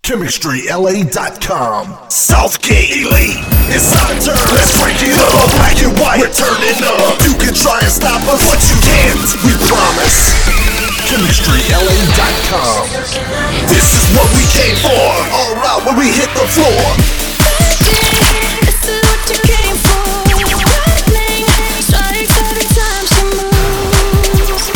ChemistryLA.com. Southgate Elite, it's our turn. Let's break it up. Black and white, we're turning up. You can try and stop us, but you can't. We promise. ChemistryLA.com. This is what we came for. All out when we hit the floor. This is what you came for. Lightning strikes every time she moves.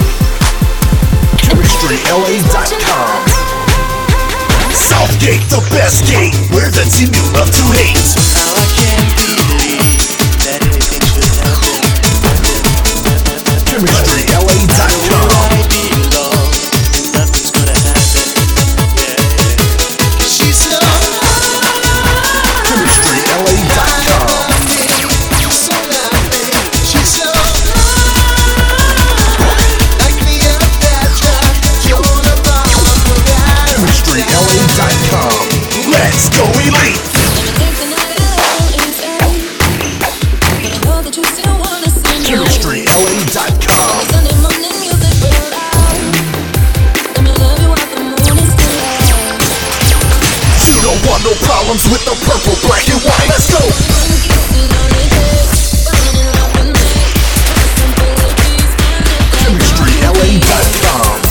ChemistryLA.com. Southgate, the best gate, where the team you love to hate. Now I can't believe that anything should happen. ChemistryLA.com. I belong, and nothing's gonna happen. Yeah. She's so ChemistryLA.com. so lovely. She's so like me up that track. You're the bomb for that. ChemistryLA.com. Let's go Elite. ChemistryLA.com. You don't want no problems with the purple, black, and white. Let's go. ChemistryLA.com.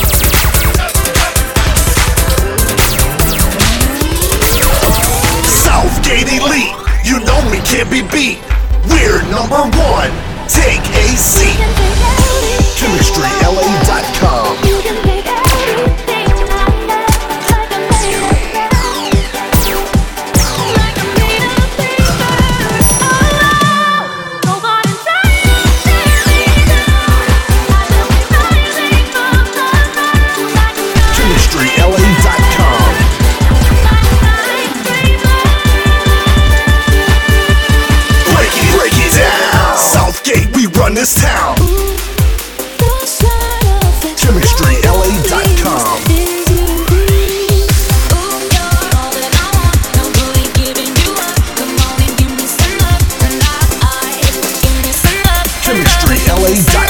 Southgate Elite, you know we can't be beat. We're number one. Take a seat. ChemistryLA.com. ChemistryLA.com. Break it down. Southgate, we run this town. ChemistryLA.com. ChemistryLA.com.